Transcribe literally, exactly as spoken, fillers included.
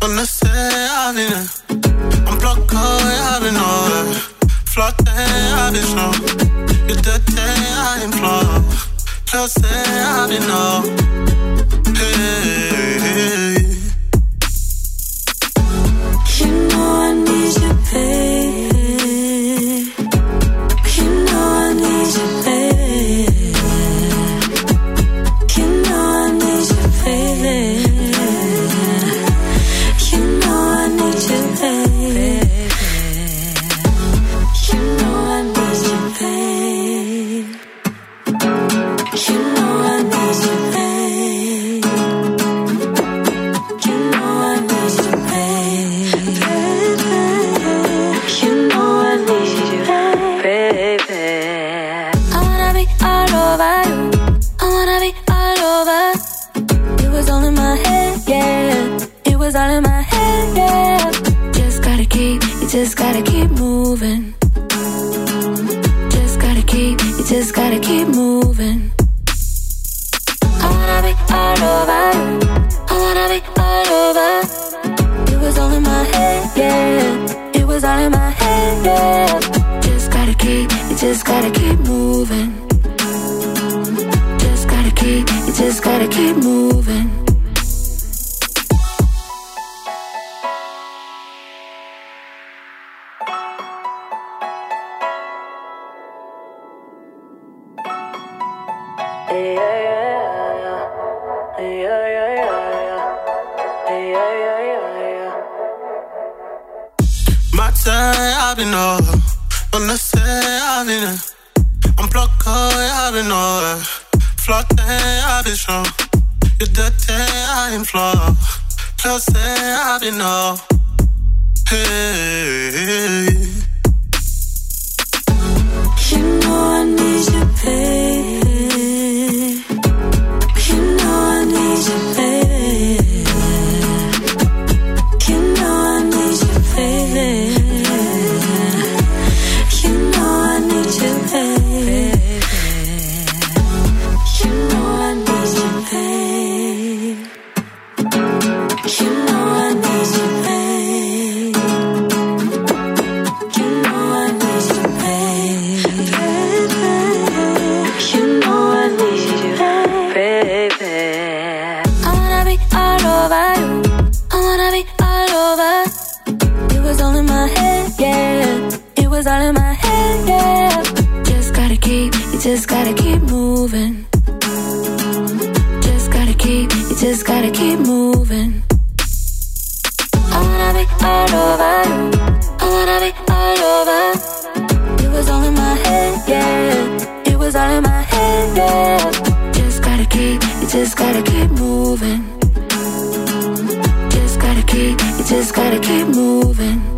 donde sea, vine. Un bloco, ja, vi nå. Flotte, ja, vi slå. Ute, ja, din flå. Kløse, ja, vi nå. Hey, hey. You know I need you, babe. You know I need you, babe. You know I need you, baby. You know I need you, baby. You know I need you, babe. You know I need you, babe. You know I need you, babe. You know I need you, baby. I wanna be all over you. I wanna be all over. It was all in my head, yeah. It was all in my head, yeah. Just gotta keep, you just gotta keep moving. Just gotta keep, you just gotta keep moving. I wanna be all over you. I wanna be all over. It was all in my head, yeah. It was all in my head, yeah. Just gotta keep, you just gotta keep moving. Just gotta keep, you just gotta keep moving. Ja, vi nå. Donde sea, vine. Un bloco, ja, vi nå. Flotte, ja, vi slå. Ute, ja, din flå. Kløse, ja, vi nå. Hey, hey. You know I need you, babe. You know I need you, babe. You know I need you, baby. You know I need you, baby. You know I need you, babe. You know I need you, babe. You know I need you, babe. You know I need you, baby. I wanna be all over you. I wanna be all over. It was all in my head, yeah. It was all in my head, yeah. Just gotta keep, you just gotta keep moving. Just gotta keep, you just gotta keep moving. I wanna be all over you. I wanna be all over. It was all in my head, yeah. It was all in my head, yeah. Just gotta keep, you just gotta keep moving. Just gotta keep, you just gotta keep moving.